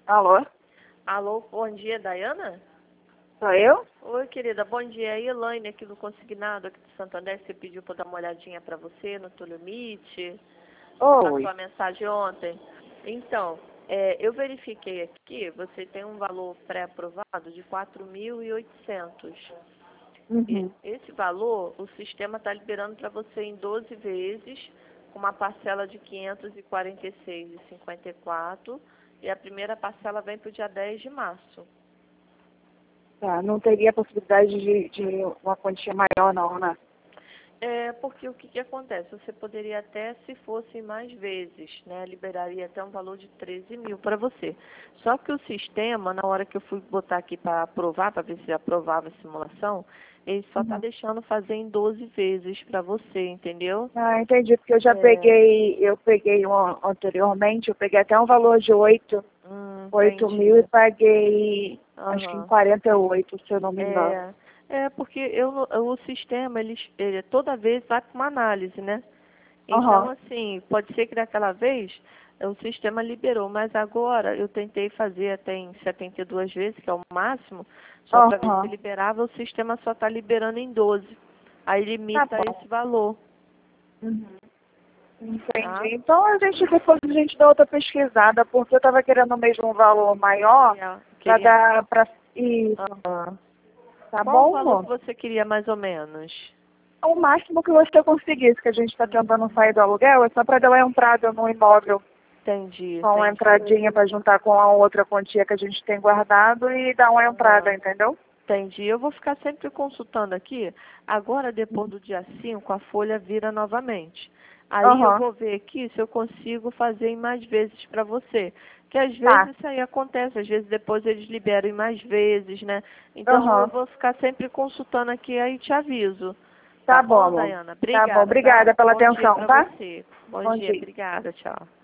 Alô? Alô, bom dia, Dayana? Sou eu? Oi, querida, bom dia. É a Elaine aqui do Consignado, aqui de Santander. Você pediu para dar uma olhadinha para você no teu limite. Você passou Oi. a mensagem ontem. Então, eu verifiquei aqui, você tem um valor pré-aprovado de 4.800. E Uhum. esse valor, o sistema está liberando para você em 12 vezes, com uma parcela de 546,54, e a primeira parcela vem para o dia 10 de março. Tá, não teria possibilidade de uma quantia maior não, né? Porque o que acontece? Você poderia até, se fosse mais vezes, né, liberaria até um valor de 13 mil para você. Só que o sistema, na hora que eu fui botar aqui para aprovar, para ver se aprovava a simulação, ele só está Uhum. deixando fazer em 12 vezes para você, entendeu? Ah, entendi, porque eu já É, peguei anteriormente, eu peguei até um valor de 8 mil e entendi. paguei, acho que em Aham. 48, se eu não me engano. Porque o sistema, ele toda vez vai para uma análise, né? Então, Aham, assim, pode ser que daquela vez o sistema liberou, mas agora eu tentei fazer até em 72 vezes, que é o máximo, só para ver se aham. liberava, o sistema só está liberando em 12. Aí Tá limita bom. esse valor, Uhum. tá? Entendi. Então depois a gente dá outra pesquisada, porque eu estava querendo mesmo um valor maior para Queria. dar para isso. Ah, Tá qual o bom, valor que amor? você queria mais ou menos? O máximo que você conseguisse, que a gente está tentando sair do aluguel, é só para dar uma entrada no imóvel, Entendi, com uma entendi. entradinha para juntar com a outra quantia que a gente tem guardado e dar uma entrada, Aham. entendeu? Entendi. Eu vou ficar sempre consultando aqui. Agora, depois do dia 5, a folha vira novamente. Aí eu Aham, vou ver aqui se eu consigo fazer em mais vezes para você. Que às tá. vezes isso aí acontece, às vezes depois eles liberam em mais vezes, né? Então eu Aham, vou ficar sempre consultando aqui, aí te aviso. Tá tá bom, bom, amor. Dayana? Tá bom, Obrigada, tá? obrigada pela Bom dia atenção, para tá? você. Bom Bom dia, dia. obrigada, tchau.